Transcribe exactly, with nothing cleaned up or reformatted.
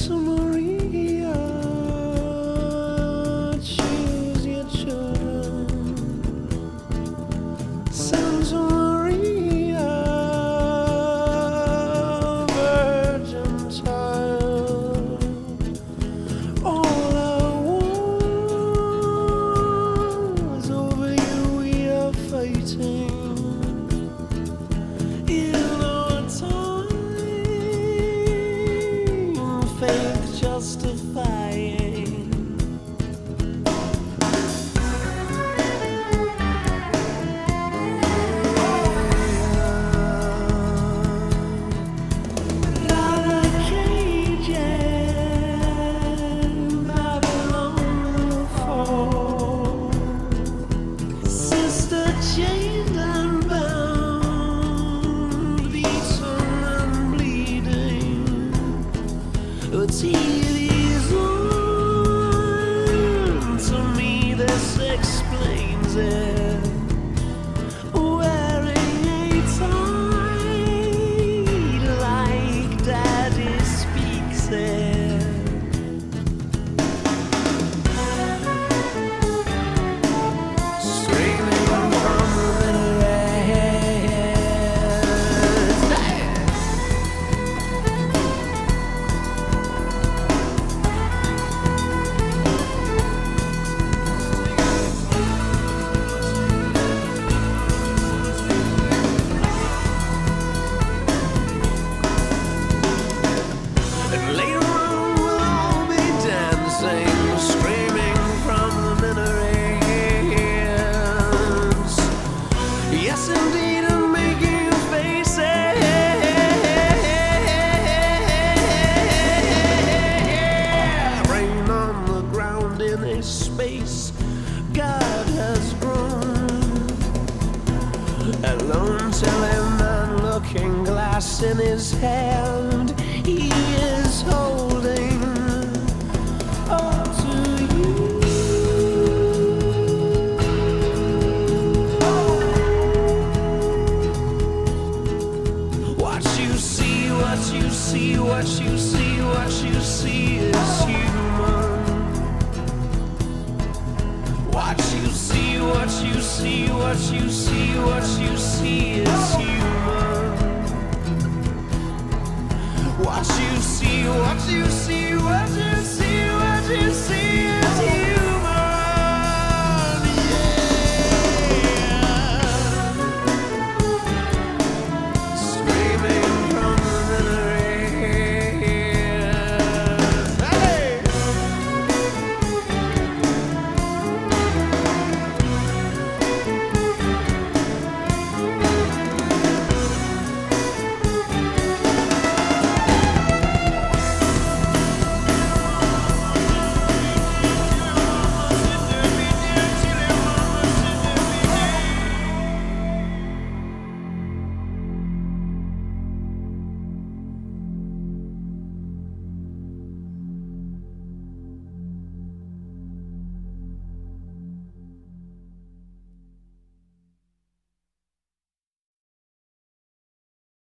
Santa Maria, choose your children. Santa Maria, virgin child. All I want is over you we are fighting. In our time, faith justifying. Rara Cajun, Babylon will fall. Sister chained and bound, beaten and bleeding. A T V's on. To me, this explains it. Wearing a tie like Daddy speaks it. Screaming from the minarets. And later on we'll all be dancing, screaming from the minarets. Yes, indeed, and making faces. Rain on the ground in a space God has grown. A lone telling man, looking glass in his hand, he is holding on to you. What you see, what you see, what you see, what you see is human. What you see, what you see, what you see, what you see is human. What you see, what you see, what you see.